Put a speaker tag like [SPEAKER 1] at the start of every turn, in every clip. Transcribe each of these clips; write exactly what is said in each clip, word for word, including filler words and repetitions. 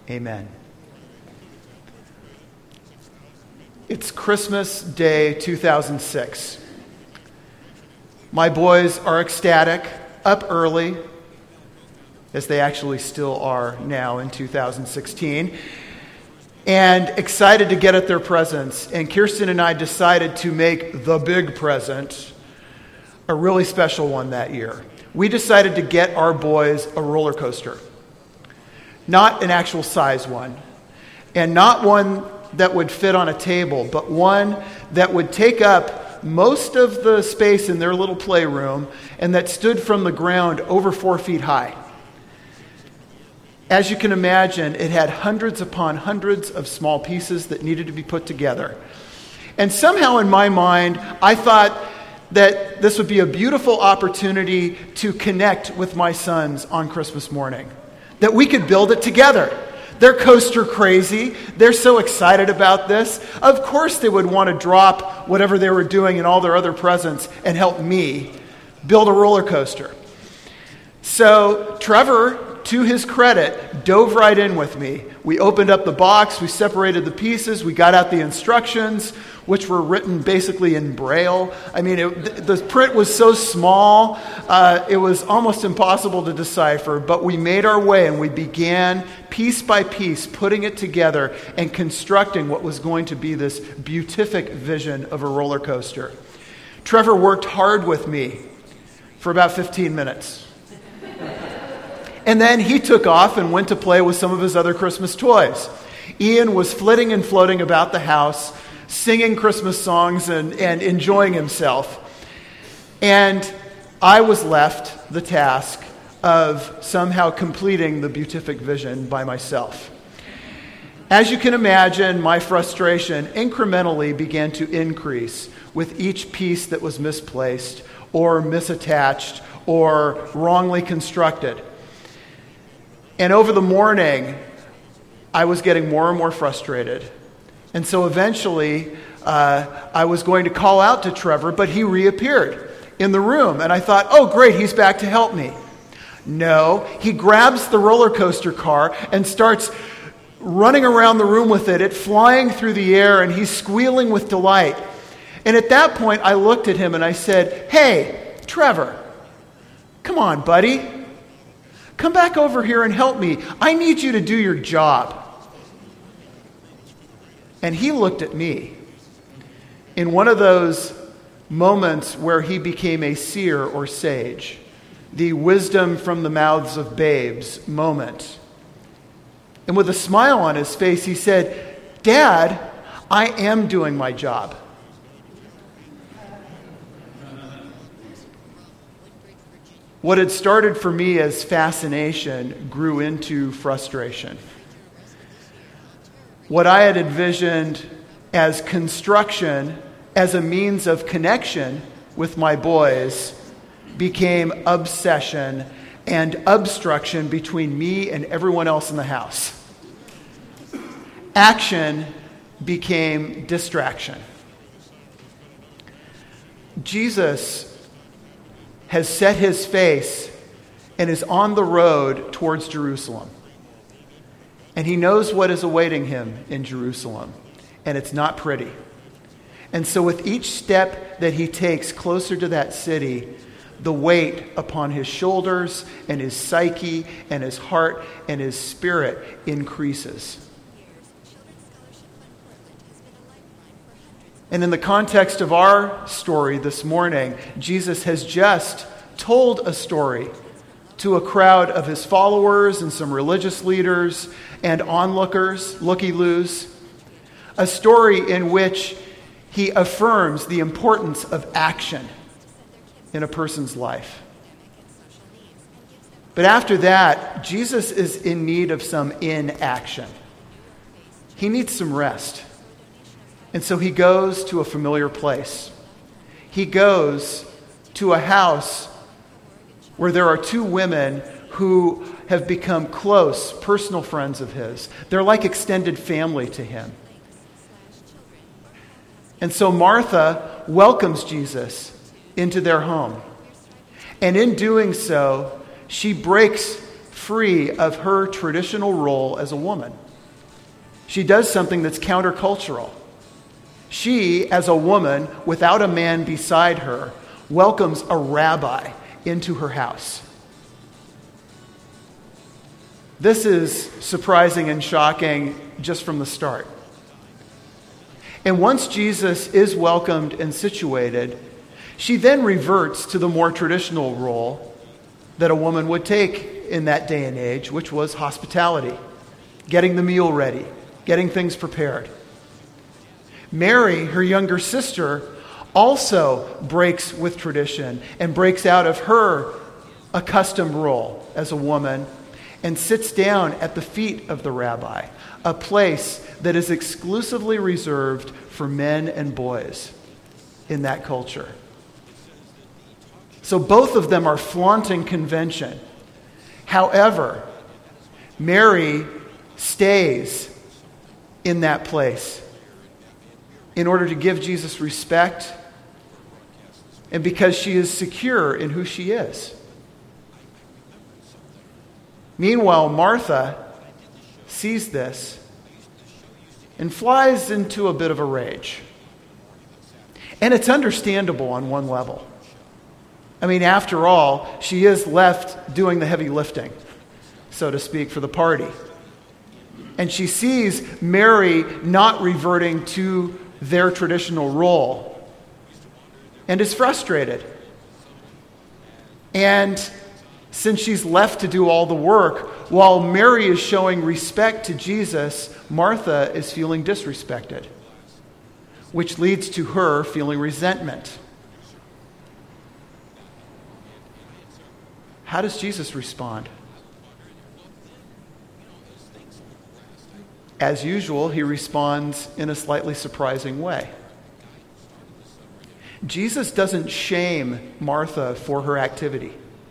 [SPEAKER 1] Amen. It's Christmas Day two thousand six. My boys are ecstatic, up early, as they actually still are now in two thousand sixteen, and excited to get at their presents. And Kirsten and I decided to make the big present a really special one that year. We decided to get our boys a roller coaster. Not an actual size one, and not one that would fit on a table, but one that would take up most of the space in their little playroom and that stood from the ground over four feet high. As you can imagine, it had hundreds upon hundreds of small pieces that needed to be put together. And somehow in my mind, I thought that this would be a beautiful opportunity to connect with my sons on Christmas morning. That we could build it together. They're coaster crazy. They're so excited about this. Of course they would want to drop whatever they were doing and all their other presents and help me build a roller coaster. So Trevor, to his credit, dove right in with me. We opened up the box, we separated the pieces, we got out the instructions, which were written basically in Braille. I mean, it, the print was so small, uh, it was almost impossible to decipher, but we made our way and we began piece by piece putting it together and constructing what was going to be this beatific vision of a roller coaster. Trevor worked hard with me for about fifteen minutes. And then he took off and went to play with some of his other Christmas toys. Ian was flitting and floating about the house, singing Christmas songs and, and enjoying himself. And I was left the task of somehow completing the beatific vision by myself. As you can imagine, my frustration incrementally began to increase with each piece that was misplaced or misattached or wrongly constructed. And over the morning, I was getting more and more frustrated. And so eventually, uh, I was going to call out to Trevor, but he reappeared in the room. And I thought, oh, great, he's back to help me. No, he grabs the roller coaster car and starts running around the room with it, it flying through the air, and he's squealing with delight. And at that point, I looked at him and I said, hey, Trevor, come on, buddy. Come back over here and help me. I need you to do your job. And he looked at me in one of those moments where he became a seer or sage, the wisdom from the mouths of babes moment. And with a smile on his face, he said, Dad, I am doing my job. What had started for me as fascination grew into frustration. What I had envisioned as construction, as a means of connection with my boys, became obsession and obstruction between me and everyone else in the house. Action became distraction. Jesus has set his face and is on the road towards Jerusalem. And he knows what is awaiting him in Jerusalem. And it's not pretty. And so with each step that he takes closer to that city, the weight upon his shoulders and his psyche and his heart and his spirit increases. And in the context of our story this morning, Jesus has just told a story to a crowd of his followers and some religious leaders and onlookers, looky-loos, a story in which he affirms the importance of action in a person's life. But after that, Jesus is in need of some inaction. He needs some rest. And so he goes to a familiar place. He goes to a house where there are two women who have become close, personal friends of his. They're like extended family to him. And so Martha welcomes Jesus into their home. And in doing so, she breaks free of her traditional role as a woman. She does something that's countercultural. She, as a woman, without a man beside her, welcomes a rabbi into her house. This is surprising and shocking just from the start. And once Jesus is welcomed and situated, she then reverts to the more traditional role that a woman would take in that day and age, which was hospitality, getting the meal ready, getting things prepared. Mary, her younger sister, also breaks with tradition and breaks out of her accustomed role as a woman and sits down at the feet of the rabbi, a place that is exclusively reserved for men and boys in that culture. So both of them are flaunting convention. However, Mary stays in that place in order to give Jesus respect and because she is secure in who she is. Meanwhile, Martha sees this and flies into a bit of a rage. And it's understandable on one level. I mean, after all, she is left doing the heavy lifting, so to speak, for the party. And she sees Mary not reverting to their traditional role and is frustrated. And since she's left to do all the work, while Mary is showing respect to Jesus, Martha is feeling disrespected, which leads to her feeling resentment. How does Jesus respond? As usual, he responds in a slightly surprising way. Jesus doesn't shame Martha for her activity.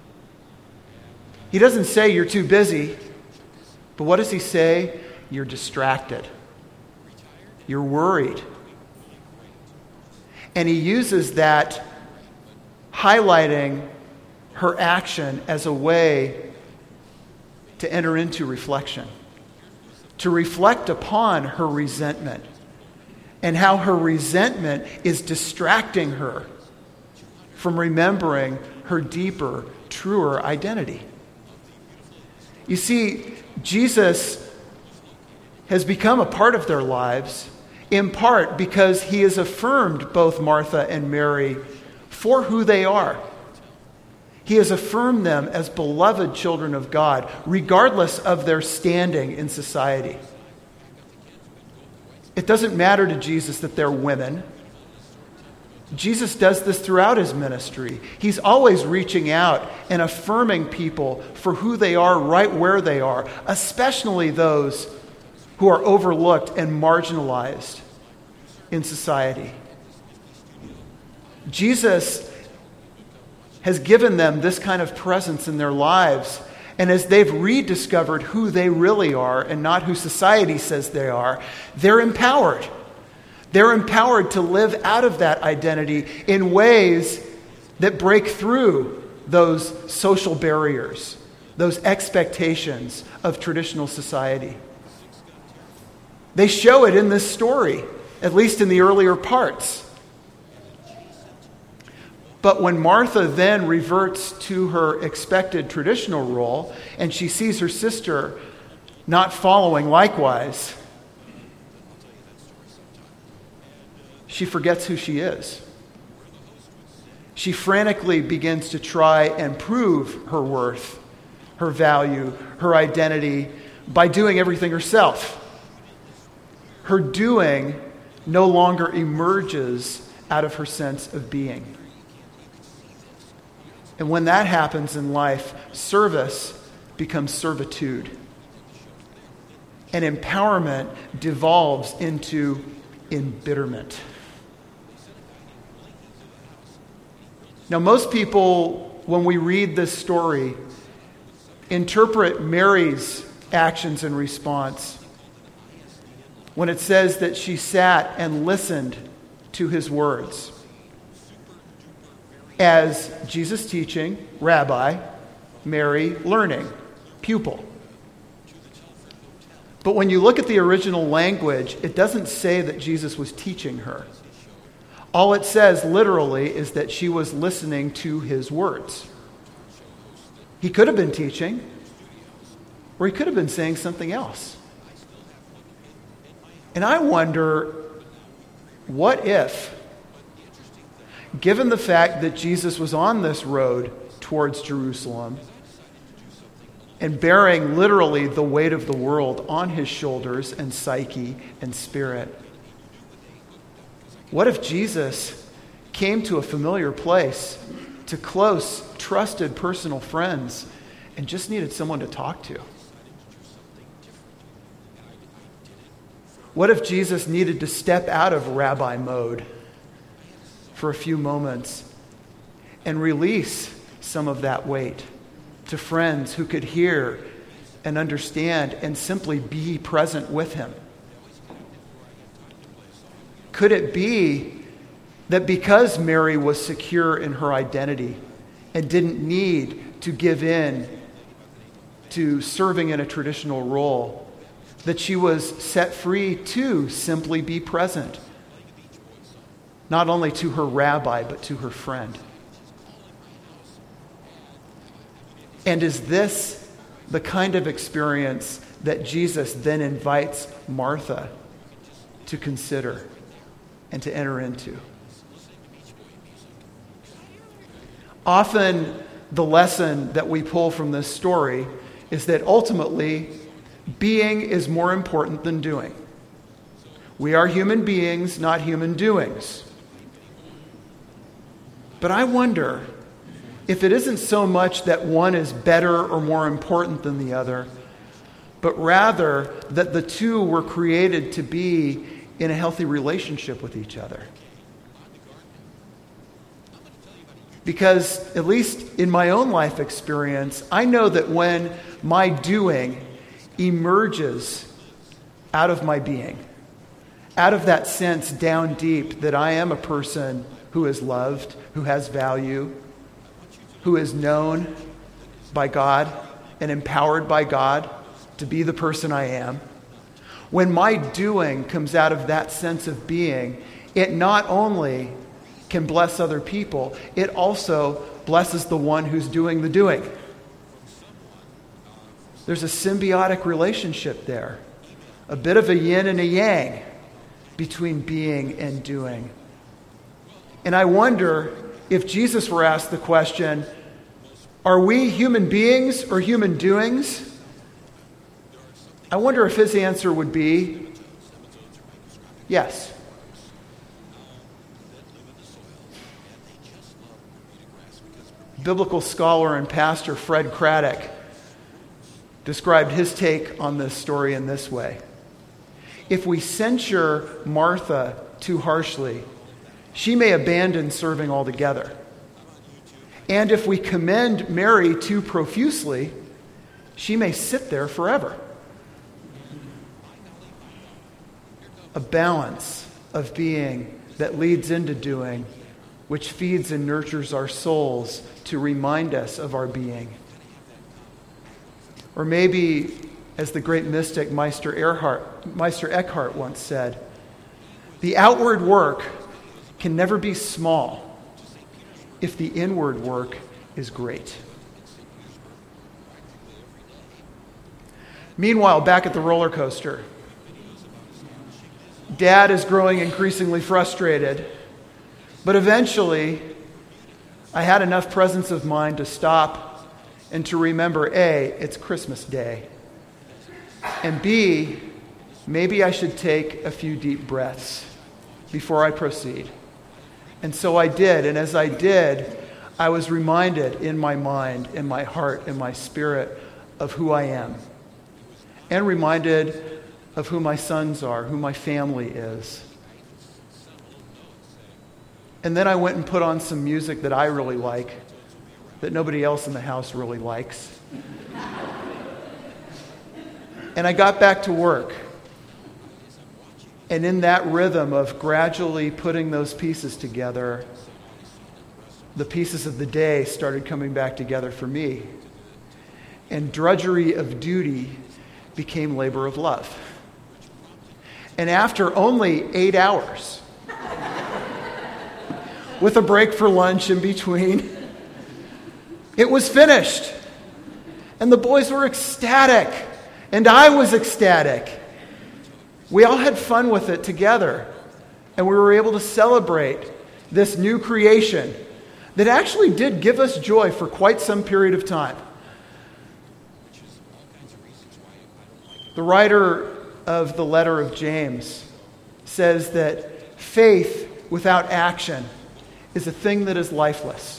[SPEAKER 1] He doesn't say, "You're too busy." But what does he say? "You're distracted. You're worried." And he uses that, highlighting her action as a way to enter into reflection, to reflect upon her resentment and how her resentment is distracting her from remembering her deeper, truer identity. You see, Jesus has become a part of their lives, in part because he has affirmed both Martha and Mary for who they are. He has affirmed them as beloved children of God, regardless of their standing in society. It doesn't matter to Jesus that they're women. Jesus does this throughout his ministry. He's always reaching out and affirming people for who they are right where they are, especially those who are overlooked and marginalized in society. Jesus has given them this kind of presence in their lives. And as they've rediscovered who they really are and not who society says they are, they're empowered. They're empowered to live out of that identity in ways that break through those social barriers, those expectations of traditional society. They show it in this story, at least in the earlier parts. But when Martha then reverts to her expected traditional role and she sees her sister not following likewise, she forgets who she is. She frantically begins to try and prove her worth, her value, her identity by doing everything herself. Her doing no longer emerges out of her sense of being. And when that happens in life, service becomes servitude. And empowerment devolves into embitterment. Now, most people, when we read this story, interpret Mary's actions in response when it says that she sat and listened to his words as Jesus teaching, rabbi, Mary learning, pupil. But when you look at the original language, it doesn't say that Jesus was teaching her. All it says literally is that she was listening to his words. He could have been teaching, or he could have been saying something else. And I wonder, what if, given the fact that Jesus was on this road towards Jerusalem and bearing literally the weight of the world on his shoulders and psyche and spirit, what if Jesus came to a familiar place, to close, trusted personal friends, and just needed someone to talk to? What if Jesus needed to step out of rabbi mode for a few moments and release some of that weight to friends who could hear and understand and simply be present with him? Could it be that because Mary was secure in her identity and didn't need to give in to serving in a traditional role, that she was set free to simply be present, not only to her rabbi, but to her friend? And is this the kind of experience that Jesus then invites Martha to consider and to enter into? Often, the lesson that we pull from this story is that ultimately, being is more important than doing. We are human beings, not human doings. But I wonder if it isn't so much that one is better or more important than the other, but rather that the two were created to be in a healthy relationship with each other. Because, at least in my own life experience, I know that when my doing emerges out of my being, out of that sense down deep that I am a person who is loved, who has value, who is known by God and empowered by God to be the person I am, when my doing comes out of that sense of being, it not only can bless other people, it also blesses the one who's doing the doing. There's a symbiotic relationship there, a bit of a yin and a yang between being and doing. And I wonder if Jesus were asked the question, are we human beings or human doings? I wonder if his answer would be yes. Biblical scholar and pastor Fred Craddock described his take on this story in this way. If we censure Martha too harshly, she may abandon serving altogether. And if we commend Mary too profusely, she may sit there forever. A balance of being that leads into doing, which feeds and nurtures our souls to remind us of our being. Or maybe, as the great mystic Meister Eckhart, Meister Eckhart once said, the outward work can never be small if the inward work is great. Meanwhile, back at the roller coaster, Dad is growing increasingly frustrated, but eventually I had enough presence of mind to stop and to remember, A, it's Christmas Day, and B, maybe I should take a few deep breaths before I proceed. And so I did, and as I did, I was reminded in my mind, in my heart, in my spirit of who I am, and reminded of who my sons are, who my family is. And then I went and put on some music that I really like, that nobody else in the house really likes. And I got back to work. And in that rhythm of gradually putting those pieces together, the pieces of the day started coming back together for me. and drudgery of duty became labor of love. And after only eight hours, with a break for lunch in between, it was finished. And the boys were ecstatic, and I was ecstatic. We all had fun with it together, and we were able to celebrate this new creation that actually did give us joy for quite some period of time. The writer of the letter of James says that faith without action is a thing that is lifeless.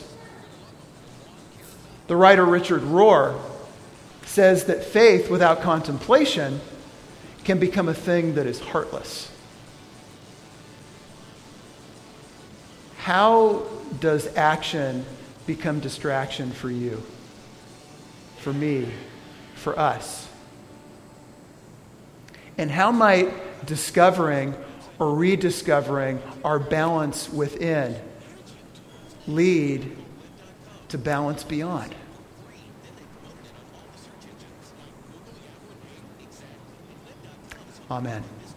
[SPEAKER 1] The writer Richard Rohr says that faith without contemplation can become a thing that is heartless. How does action become distraction for you, for me, for us? And how might discovering or rediscovering our balance within lead to balance beyond? Amen.